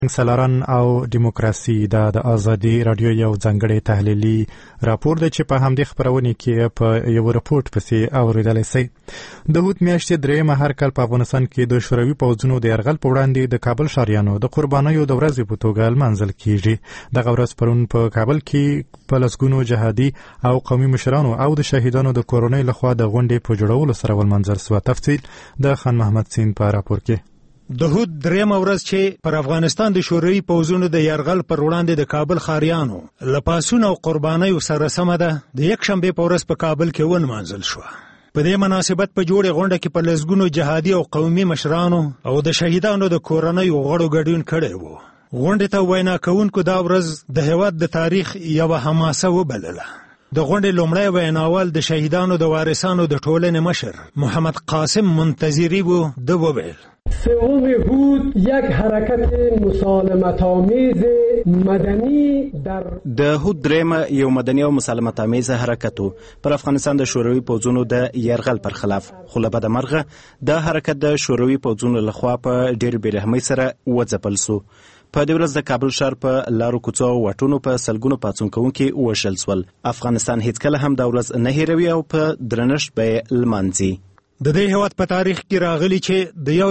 سلاران او دیموکراسي د آزادي رادیو یو ځانګړی تحلیلي راپور دی چې په همدې خپرونې کې په یو راپورټ پسې اوریدلی سئ. د هوت میاشتې درېیمه هر کال په افغانستان کې د شوروي پوځونو د یرغل په وړاندې د کابل ښاریانو د قربانیو د ورځې په توګه لمانځل کیږي. دغه ورځ پرون په کابل کې په لسګونو جهادي او قومي مشرانو او د شهیدانو د کورنۍ لخوا د غونډې په جوړولو سره ولمانځل سوه. تفصیل د خان محمد سین په راپور کې. د هوت درېیمه ورځ چې پر افغانستان د شوروي پوځونو د یرغل پر وړاندې د کابل ښاریانو له پاڅون او قربانیو سره سمه ده د یکشنبې په ورځ په کابل کې ولمانځل شوه. په دې مناسبت په جوړې غونډه کې په لسګونو جهادي او قومي مشرانو او د شهیدانو د کورنیو غړو ګډون کړی و. غونډې ته وینا کوونکو دا ورځ د هېواد د تاریخ یوه حماسه وبلله. د غونډې لومړی ویناوال د شهیدانو د وارثانو د ټولنې مشر محمد قاسم منتظری و. د وویل سوم هوت یک حرکت مسالمت‌آمیز مدنی در د هوت درېیمه یو مدني او مسالمت آمیز حرکت و پر افغانستان د شوروي پوځونو د یرغل پر خلاف. خو له بده مرغه دا حرکت د شوروي پوځونو لخوا په ډېر بېرحمۍ سره وځپل سو. په دې ورځ د کابل ښار په لارو کوڅو او واټونو په سلګونو پاڅون کوونکي ووژل سول. افغانستان هیڅکله هم دا ورځ نه هیروي او په درنښت به یې لمانځي. د دې هېواد په تاریخ کې راغلی چې د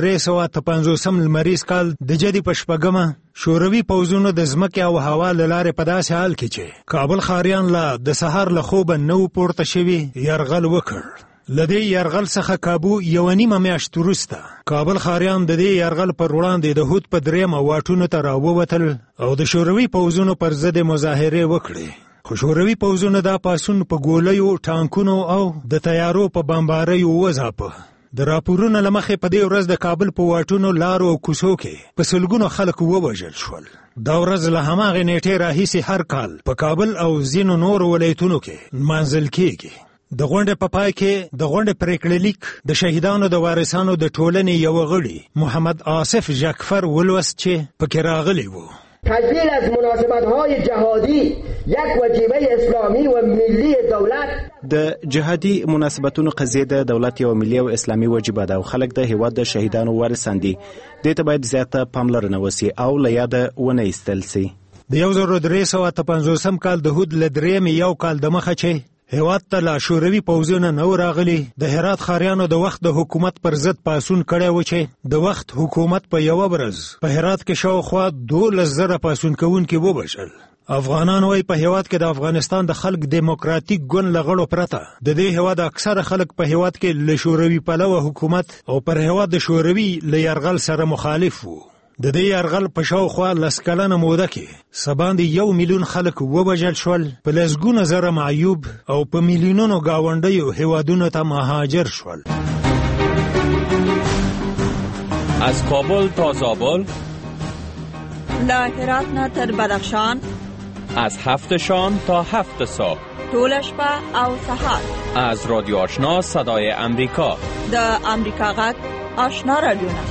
1350 لمریز کال د جدي په شپږمه شوروي پوځونو د ځمکې او هوا له لارې په داسې حال کې چې کابل ښاریان لا د سهار له خوبه نه و پورته شوي یرغل وکړ. له دې یرغل څخه کابو یوه نیمه میاشت وروسته کابل ښاریان د دې یرغل پر وړاندې د هوت په درېیمه واټونو ته راووتل او د شوروي پوځونو پر ضد مظاهرې وکړې. خو شوروي پوځونو دا پاڅون په ګولیو، ټانکونو او د تیارو په بمباریو وځاپه. د راپورونو له مخې په دې ورځ د کابل په واټونو، لارو او کوڅو کې په سلګونو خلک ووژل شول. دا ورځ له هماغې نیټې راهیسې هر کال په کابل او ځینو نورو ولایتونو کې لمانځل کیږي. د غونډې په پای کې د غونډې پرېکړه لیک د شهیدانو د وارثانو د ټولنې یو غړي محمد آصف ژکفر ولوست چې پکې راغلی و. تجلیل از مناسبت‌های جهادی یک واجبه اسلامی و ملی دولت. د جهادي مناسبتونو قضیه د دولت یو ملي او اسلامي واجبه ده او خلک د هیواد د شهیدانو وارثان دي. دې ته باید زیاته پاملرنه وسي او له یاده ونه ایستل سي. د 1350 کال د هوت له درېیمې یو کال د مخه چې هېواد ته لا شوروي پوځونه نه و راغلي، د هرات ښاریانو د وخت د حکومت پر ضد پاڅون کړی و چې د وخت حکومت په یوه ورځ په هرات کې شاوخوا 12,000 پاڅون کوونکي ووژل. افغانان وایي په هېواد کې د افغانستان د خلک دیموکراتیک ګوند له غړو پرته د دې هېواد اکثره خلک په هېواد کې له شوروي پلوه حکومت او پر هېواد د شوروي له یرغل سره مخالف وو. د دې یرغل په شاوخوا 10 کلنه موده کې سباندې 1 میلیون خلک ووژل شول، په لسګونه زره معیوب او په میلیونونو ګاونډیو هېوادونو ته مهاجر شول. از کابل تا زابل، له هرات نه تر بدخشان، از 7 شام تا 7 صبح، طول شپه او سهار، از رادیو آشنا صدای امریکا، د امریکا غږ آشنا رادیو.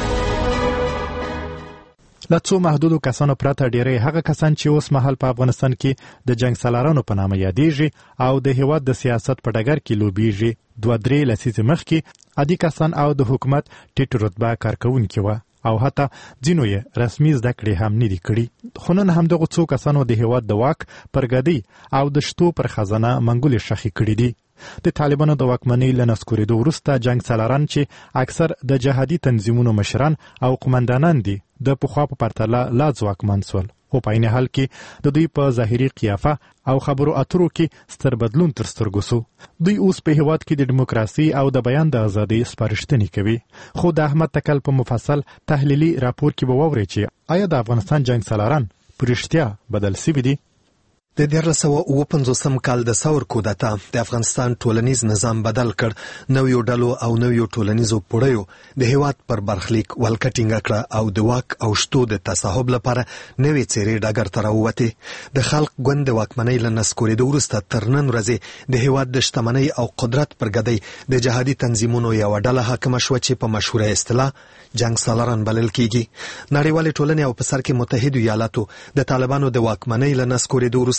له څو محدودو کسانو پرته ډیری هغه کسان چې اوس مهال په افغانستان کې د جنگ سالارانو په نامه یادېږي او د هېواد د سیاست په ډګر کې لوبېږي 2-3 لسیزې مخکې عادي کسان او د حکومت ټیټ رتبه کارکوونکي وه او حتی ځینو یې رسمي زده کړې هم نه دي کړي. خو نن همدغو څو کسانو د هېواد د واک پر ګدۍ او د شتو پر خزانه منګولې شخې کړي دي. د طالبانو د واکمنۍ له نسکورېدو وروسته جنگ سالاران چې اکثر د جهادي تنظیمونو مشران او قمندانان دي د پخوا په پرتله لا ځواکمن سول. خو په عین حال کې د دوی په ظاهري قیافه او خبرو اترو کې ستر بدلون تر سترګو سو. دوی اوس په هېواد کې د دیموکراسي او د بیان د ازادۍ سپارښتنې کوي. خو د احمد تکل په مفصل تحلیلي راپور کې به واورئ چې آیا د افغانستان جنگ سالاران په رښتیا بدل سوي دي؟ د 1959 کال د ثور کودتا د افغانستان ټولنیز نظام بدل کړ. نویو ډلو او نویو ټولنیزو پوړیو د هیواد پر برخلیک ولکټینګ کړه او د واک او شتو د تصاحب لپاره نوې څېرې ډګر ته راووتې. د خلق ګوند د واکمنۍ له نسکورېدو وروسته تر نن ورځې د هیواد د شتمنۍ او قدرت پر ګدۍ د جهادي تنظیمونو یوه ډله حاکمه شوه چې په مشهوره اصطلاح جنگ سالاران بلل کیږي. نړیوالې ټولنې او په سر کې متحدو ایالاتو د طالبانو د واکمنۍ له نسکورېدو وروسته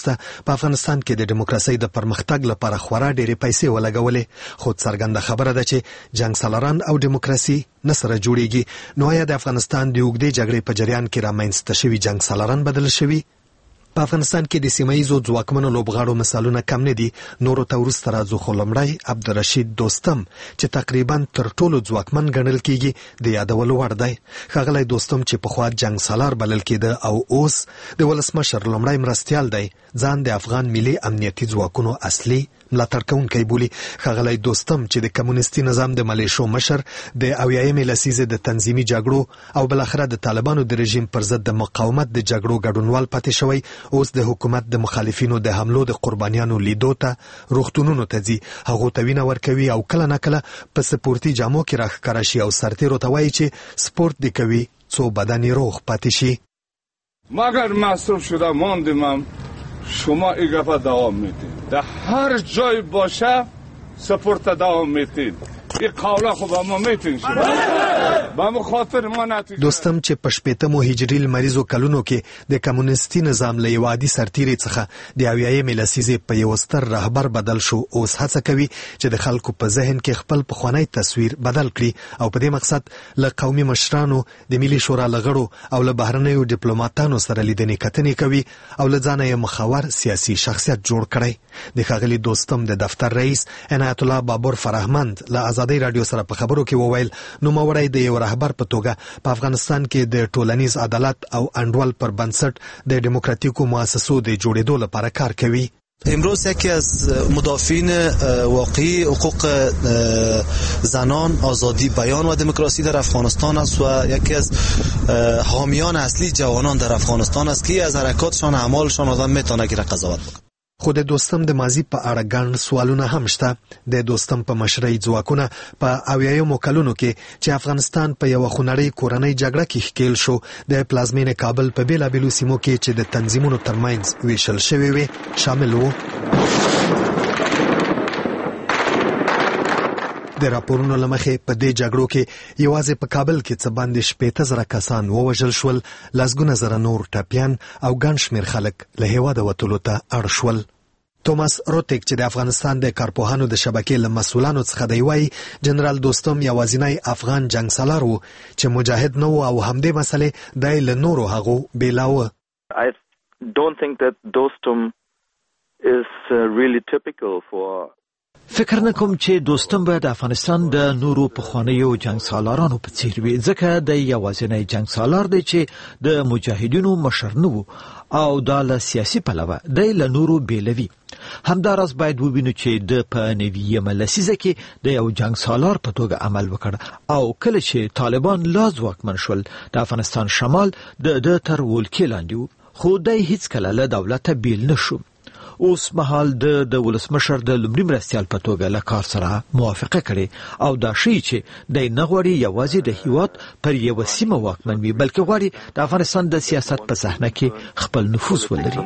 وروسته په افغانستان کې د دیموکراسي د پرمختګ لپاره خورا ډېرې پیسې ولګولې، خو څرګنده خبره ده چې جنگ سالاران او دیموکراسي نه سره جوړیږي. نو آیا د افغانستان د اوږدې جګړې په جریان کې رامنځته شوي جنگ سالاران بدل شوي؟ په افغانستان کې د سیمایي ځواکمنو لوبغاړو مثالونه کم نه دي. نورو ته وروسته راځو، خو لومړی عبدالرشید دوستم چې تقریبا تر ټولو ځواکمن ګڼل کیږي د یادولو وړ دی. ښاغلی دوستم چې پخوا جنگ سالار بلل کېده او اوس د ولسمشر لومړی مرستیال دی، ځان د افغان ملي امنیتي ځواکونو اصلي ملاتړ کوونکی بولي. ښاغلی دوستم چې د کمونیستي نظام د ملیشو مشر، د 80مې لسیزې د تنظیمي جګړو او بالاخره د طالبانو د رژیم پر ضد د مقاومت د جګړو ګډونوال پاتې شوی، اوس د حکومت د مخالفینو د حملو د قربانیانو لیدو ته روغتونونو ته ځي، هغو ته وینه ورکوي او کله نه کله په سپورتي جامو کې راښکاره شي او سرتیرو ته وایي چې سپورت دې کوي څو بدن یې روغ پاتې شي. مگر مصروف شده ماندیم شما این گفت دوام میدید، در هر جای باشه سپورت دوام میدید. این قوله خب ما میتونیم با مو خاطر ما نتیجه. دوستم چې په 80مو هجري لمریزو کلونو کې د کمونیستي نظام له یو عادي سرتیري څخه د 80مې لسیزې په یو ستر رهبر بدل شو، اوس هڅه کوي چې د خلکو په ذهن کې خپل پخوانی تصویر بدل کړي او په دې مقصد له قومي مشرانو، د ملي شورا لغړو او له بهرنیو ډیپلوماټانو سره لیدنې کتنې کوي او له ځانه یې مخور سیاسي شخصیت جوړ کړی. د ښاغلي دوستم د دفتر رئیس عنایت الله بابر فرهمند له آزادۍ رادیو سره په خبرو کې وویل نوموړی د یو رهبر په توګه په افغانستان کې د ټولنیز عدالت او انډول پر بنسټ د دیموکراتیکو مؤسسو د جوړېدو لپاره کار کوي. امروز یکی از مدافعین واقعی حقوق زنان، آزادی بیان و دموکراسی در افغانستان است و یکی از حامیان اصلی جوانان در افغانستان است که از حرکاتشان، اعمالشان آدم میتونه که قضاوت بکنه. خو د دوستم د ماضی په اړه ګڼ سوالونه هم شته. د دوستم په مشرۍ ځواکونه په 80مو کلونو کې چې افغانستان په یو خونړۍ کورنۍ جګړه کې ښکېل شو، د پلازمینې کابل په بیلابیلو سیمو کې چې د تنظیمونو ترمنځ ویشل شوي وي شامل وو. د راپورونو له مخې په دې جګړو کې یوازې په کابل کې څه باندې 80,000 کسان ووژل شول، لسګونه زره نور ټپیان او ګڼ شمېر خلک له هېواده وتلو ته اړ شول. توماس روتیک چې د افغانستان د کارپوهانو د شبکې له مسؤلانو څخه دی وایي جنرال دوستم یوازینی افغان جنګ سالار و چې مجاهد نه و او همدې مسئلې دی له نورو هغو بیلاوه. I don't think that Dostum is really typical for فکر نه کوم چې دوستم به د افغانستان د نورو پخوانیو جنگ سالارانو په څیر وي، ځکه د یوازینی جنگ سالار دی چې د مجاهدینو مشر نه و او دا له سیاسي پلوه دی له نورو بیلوي. همداراز باید ووینو چې د په 90مه لسیزه کې د یو جنگ سالار په توګه عمل وکړ او کله چې طالبان لا ځواکمن شول د افغانستان شمال د تر ولکې لاندې و، خو دی هیڅکله له دولته بیل نشو. اوس مهال د ولسمشر د لومړي مرستیال په توګه له کار سره موافقه کړې او دا شی چې د نه غواړي یوازې د هیواد پر یو سیمه واکمن وي، بلکې غواړي د افغانستان د سیاست په صحنه کې خپل نفوذ ولري.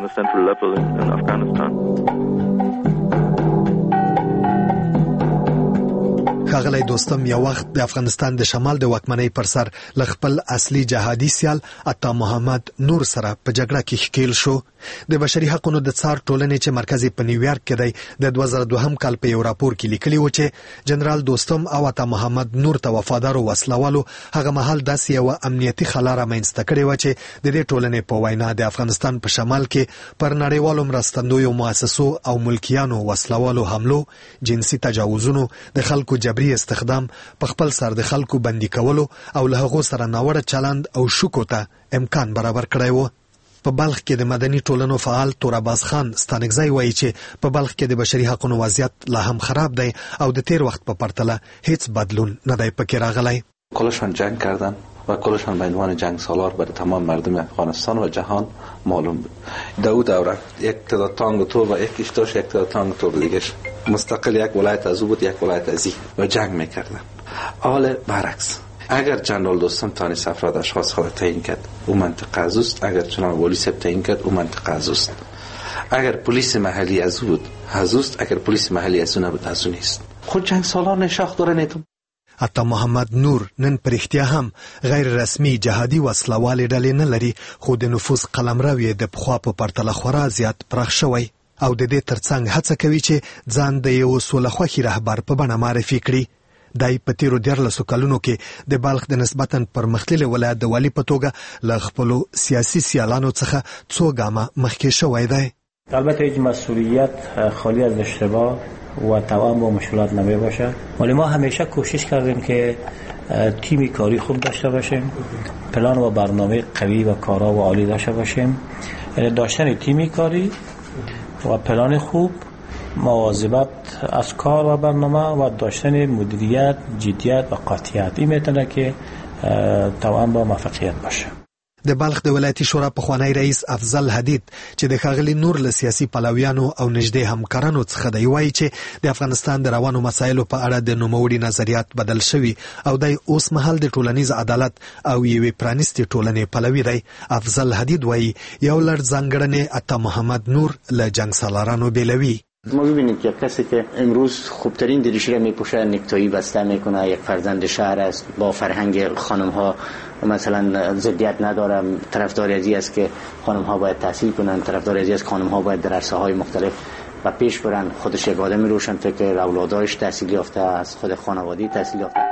ښاغلی دوستم یو وخت د افغانستان د شمال د واکمنۍ پر سر له خپل اصلي جهادي سیال عطا محمد نور سره په جګړه کې ښکېل شو. د بشري حقوقو د څار ټولنې چې مرکز په نیویارک کې دی د 2002 کال په یو راپور کې لیکلي و چې جنرال دوستم او عطا محمد نور ته وفادارو وسلوالو هغه مهال داسې یو امنیتي خلا رامنځته کړې و چې د دې ټولنې په وینا د افغانستان په شمال کې پر نړیوالو مرستندویو مؤسسو او ملکیانو وسلوالو حملو، جنسي تجاوزونو، د خلکو جبري استخدام، په خپل سر د خلکو بندي کولو او له هغو سره ناوړه چلند او شوکو ته امکان برابر کړی و. په بلخ کې د مدني ټولنو فعال توراباز خان ستانکزی وایي چې په بلخ کې د بشري حقوقو وضعیت لا هم خراب دی او د تیر وخت په پرتله هیڅ بدلون نه دی پکې راغلی. کلشان جنگ کردن و کلشان به عنوان جنگ سالار برای تمام مردم افغانستان و جهان معلوم بود. دو دوره یک تعداد تانگ تو و یکیش داشت، یک تعداد تانگ تو دیگهش مستقل یک ولایت از او بود، یک ولایت از این و جنگ میکردن. حال برعکس، اگر جنرال دوستم تانیست افراد اشخاص خود تعیین کرد او منطقه از اوست، اگر جناب والی صاحب تعیین کرد او منطقه از اوست، اگر پلیس محلی از او بود از اوست، اگر پلیس محلی از او نبود از او نیست. خود جنگ سالار نشاخ داره نیتم. عطا محمد نور نن پرختیا هم غیر رسمي جهادي وسلوال ډلې نه لري، خو د نفوذ قلمرو یې د پخوا په پرتله خورا زیات پراخ شوی او د دې ترڅنګ هڅه کوي چې ځان د یو سولهخوښي رهبر په بڼه معرفي کړي. دای په تیرو 14 کلونو کې د بلخ د نسبتاً پرمختللي ولایت د والی په توګه له خپلو سیاسي سیالانو څخه څو ګامه مخکې شوی دی. البته هیچ مسئولیت خالی از اشتباه و توان با مشکلات نمی باشه، ولی ما همیشه کوشش کردیم که تیمی کاری خوب داشته باشیم، پلان و برنامه قوی و کارا و عالی داشته باشیم. داشتن تیمی کاری و پلان خوب، مواظبت از کار و برنامه و داشتن مدیریت، جدیت و قاطعیت، این میتونه که توان با موفقیت باشه. د بلخ د ولایتي شورا پخوانی رئیس افضل حدید چې د ښاغلي نور له سیاسي پلویانو او نږدې همکارانو څخه دی، وایي چې د افغانستان د روانو مسایلو په اړه د نوموړي نظریات بدل شوي او دی اوس مهال د ټولنیز عدالت او یوې پرانیستې ټولنې پلوی دی. افضل حدید وایي یو لړ ځانګړنې عطا محمد نور له جنگ سالارانو بیلوي. ما ببینید که کسی که امروز خوبترین دریچه را میپوشه، نکتایی بسته میکنه، یک فرزند شهر است، با فرهنگ خانم ها مثلا ضدیت نداره، طرفدار ازی است که خانم ها باید تحصیل کنن، طرفدار ازی است که خانم ها باید در عرصه های مختلف و پیش برن. خودش یک آدمی روشن فکر، اولادایش تحصیل یافته است، خود خانوادگی تحصیل یافته.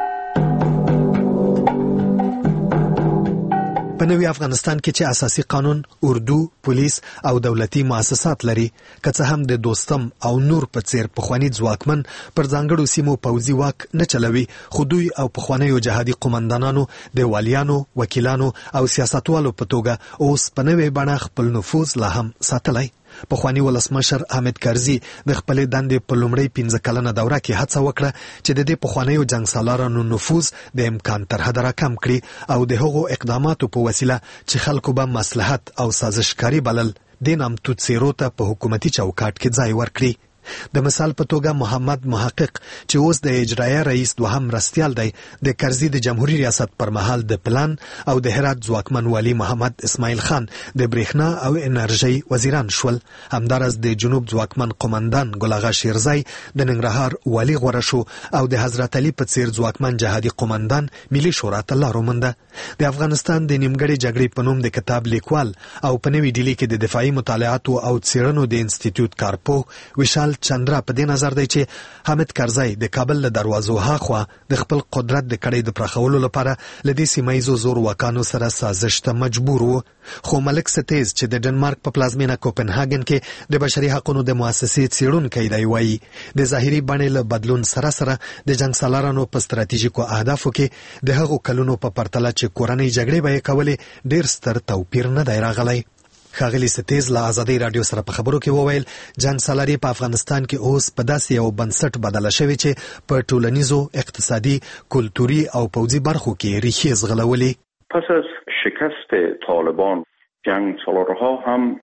په نوي افغانستان کې چې اساسي قانون، اردو، پولیس او دولتي مؤسسات لري، که څه هم د دوستم او نور په څیر پخوانی ځواکمن پر ځانګړو سیمو پوځي واک نه چلوي، خو دوی او پخوانیو جهادي قومندانانو د والیانو، وکیلانو او سیاستوالو په توګه اوس په نوې بڼه خپل نفوذ لا هم ساتلی. پخوانی ولسمشر حامد کرزي د خپلې دندې په لومړۍ 15 کلنه دوره کې هڅه وکړه چې د دې پخوانیو جنگ سالارانو نفوذ د امکان تر حده راکم کړي او د هغو اقداماتو په وسیله چې خلکو به مصلحت او سازشکاري بلل، د نامتو څیرو ته په حکومتي چوکاټ کې ځای ورکړي. د مثال په توګه محمد محقق چې اوس د اجرایه رئیس دوهم مرستیال دی، د کرزي د جمهوریت ریاست پر مهال د پلان او د هرات ځواکمن والی محمد اسماعیل خان د برېښنا او انرژي وزیران شول. همدارس د جنوب ځواکمن قومندان ګل اغا شیرزی د ننګرهار والی غوره شو او د حضرت علي په څیر ځواکمن جهادي قومندان ملي شورا ته لار ومونده. د افغانستان د نیمګړې جګړې په نوم د کتاب لیکوال او په نوې ډیلي کې د دفاعي مطالعاتو او څیړنو د انسټیټیوټ کارپو وشال چندرا په دې نظر دی چې حامد کرزی د کابل له دروازو هاخوا د خپل قدرت د کړۍ د پراخولو لپاره له دې سیمایزو زور واکانو سره سازش ته مجبور و. خو ملک ستیز چې د ډنمارک په پلازمینه کوپنهاګن کې د بشري حقوقو د مؤسسې څیړونکی دی، وایي د ظاهري بڼې له بدلون سره سره د جنگ سالارانو په ستراتیژیکو اهدافو کې د هغو کلونو په پرتله چې کورنۍ جګړې به یې کولې ډېر ستر توپیر نه دی راغلی. ښاغلي ستیز له ازادۍ راډیو سره په خبرو کې وویل جنگ سالاري په افغانستان کې اوس په داسې یو بنسټ بدله شوې چې په ټولنیزو، اقتصادي، کلتوري او پوځي برخو کې ریښې ځغلولې. پس از شکست طالبان، جنگ سالارها هم